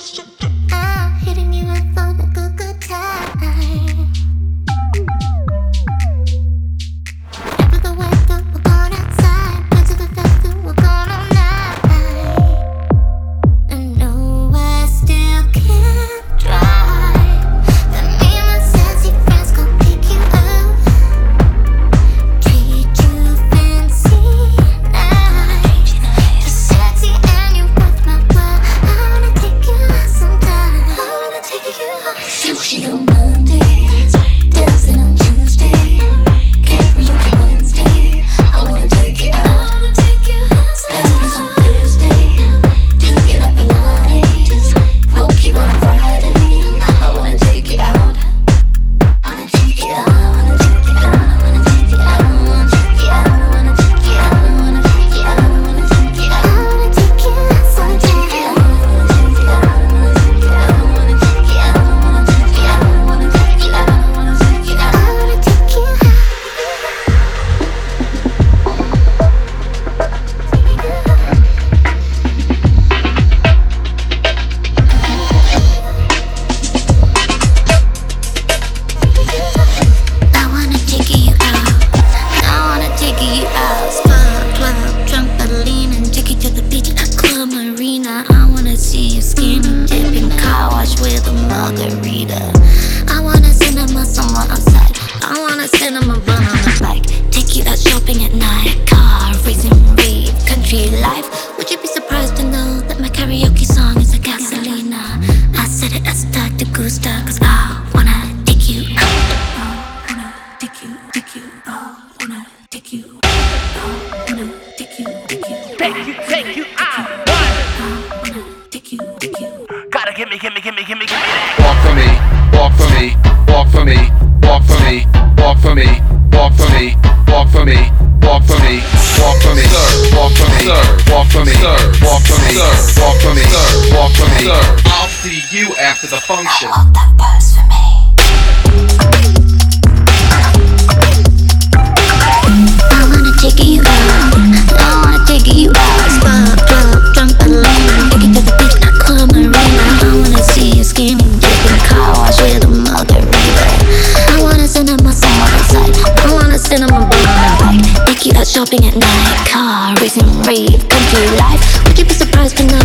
Hitting you up for the good time. After the weather, we're going outside. Plans of the festival, we're going all night. And no, I still can't drive. That mean my sassy friends gon' pick you up, treat you fancy nice. You're sexy and you're worth my while. I wanna take you out sometime. I wanna take you out. Sushi on Monday, dancing on Tuesday, karaoke Wednesday. I wanna take you out. Parties on Thursday, do get up and night. Smoke you on Friday. I wanna take you out. I wanna take you out. I wanna take you out. I wanna take you out. I wanna take you out. I wanna take you out. I wanna take you out. I wanna take you out. I wanna take you out sometime. I wanna take you out. I wanna take you out. I wanna take you out. I wanna take you out. I wanna take you out. I wanna take you out. I wanna take you out. I wanna take you out. I wanna take you out. Spa, club, trampoline, and take you to the beach, club, marina. I wanna see you skinny dipping, car wash with a margarita. I wanna cinema somewhere outside. I wanna cinema run on the bike. Take you out shopping at night. Car racing, rave, country life. Would you be surprised to know that my karaoke song is a gasolina? I said it as start to gusta, 'cause I wanna take you out. Take you, wanna take you, wanna take you, Take you out. wanna take you. Gotta give me that. Walk for me, walk for me, walk for me, walk for me, walk for me, walk for me, walk for me, walk for me, walk for me, walk for me, walk for me, walk for me, walk for me, walk for me. I'll see you after the function. Hold that purse for me. I wanna take you out. I wanna take you out. Spa, club, trampoline, take you to the beach, club, marina. I wanna see you skinny dipping, car wash with a margarita. I wanna cinema somewhere outside. I wanna cinema run on a bike. Take you out shopping at night. Car racing, rave, country life. Would you be surprised to know